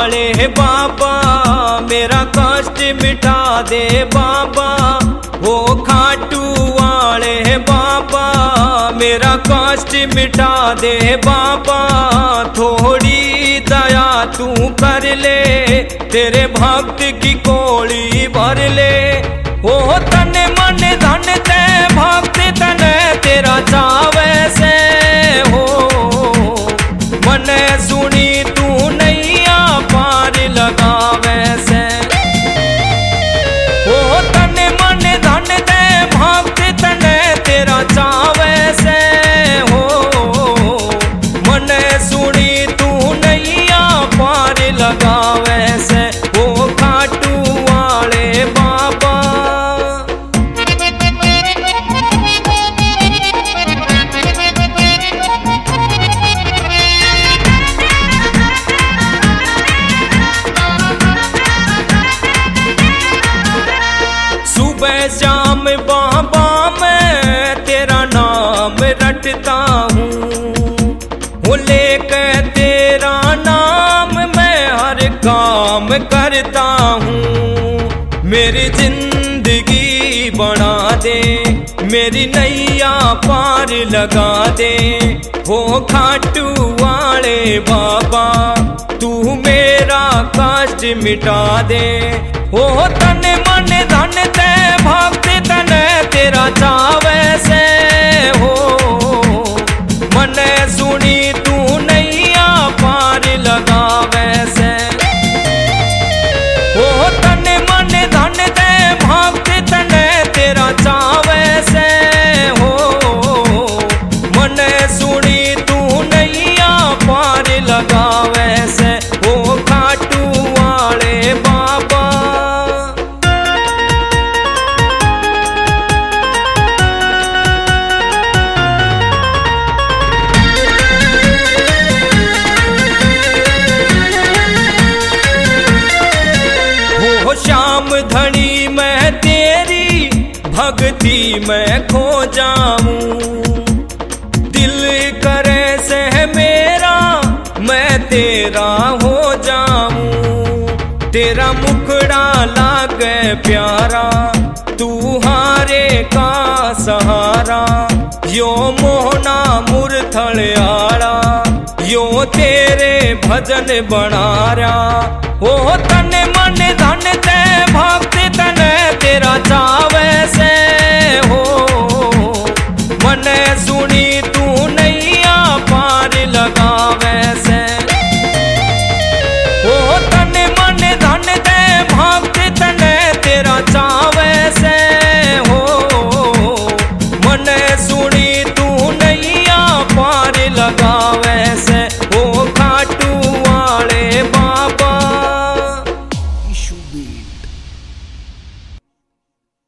वाले बाबा मेरा कष्ट मिटा दे बाबा। हो खाटू वाले बाबा मेरा कष्ट मिटा दे बाबा। थोड़ी दया तू कर ले तेरे भक्त की कोली भर ले। ओ तन मन धन ते भक्त तने तेरा चावे से हो। मन सुनी तू नैया पार लगावे से। ओ तन मन धन ते भक्त तने तेरा चावे से हो। मन सुनी तू नैया पार लगावे से। ओ खाटू वाले बाबा। सुबह शाम बाबा मैं तेरा नाम रटता हूँ। लेकर तेरा नाम मैं हर काम करता हूँ। मेरी जिंदगी बना दे मेरी नैया पार लगा दे। हो खाटू वाले बाबा तू मेरा कष्ट मिटा दे। हो तन मन धन ते भक्त तने तेरा चावे से हो। मन सुनी तू नैया पार लगावे से। हो तन मन धन ते भक्त तने तेरा चावे से हो। मन सुनी तू नैया पार लगावे से। हो खाटू वाले बाबा। हो श्याम धनी मैं तेरी भक्ति में खो जाऊं। दिल करे से मेरा मैं तेरा हो जाऊं। तेरा मुखड़ा लागे प्यारा तू हारे का सहारा। यो मोहना मुरथल आड़ा यो तेरे भजन बना रहा। ओ तन मन धन ते भक्त तने तेरा चा